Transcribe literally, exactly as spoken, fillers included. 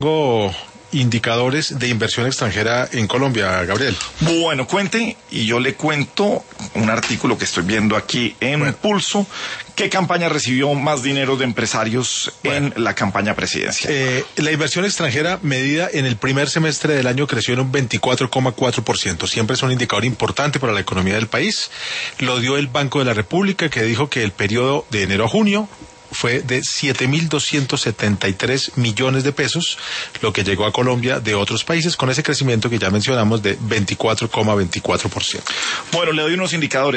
Indicadores de inversión extranjera en Colombia, Gabriel. Bueno, cuente y yo le cuento un artículo que estoy viendo aquí en bueno. Pulso. ¿Qué campaña recibió más dinero de empresarios bueno. en la campaña presidencial? Eh, la inversión extranjera medida en el primer semestre del año creció en un veinticuatro coma cuatro por ciento. Siempre es un indicador importante para la economía del país. Lo dio el Banco de la República, que dijo que el periodo de enero a junio fue de siete mil doscientos setenta y tres millones de pesos, lo que llegó a Colombia de otros países con ese crecimiento que ya mencionamos de veinticuatro coma veinticuatro por ciento. Bueno, le doy unos indicadores.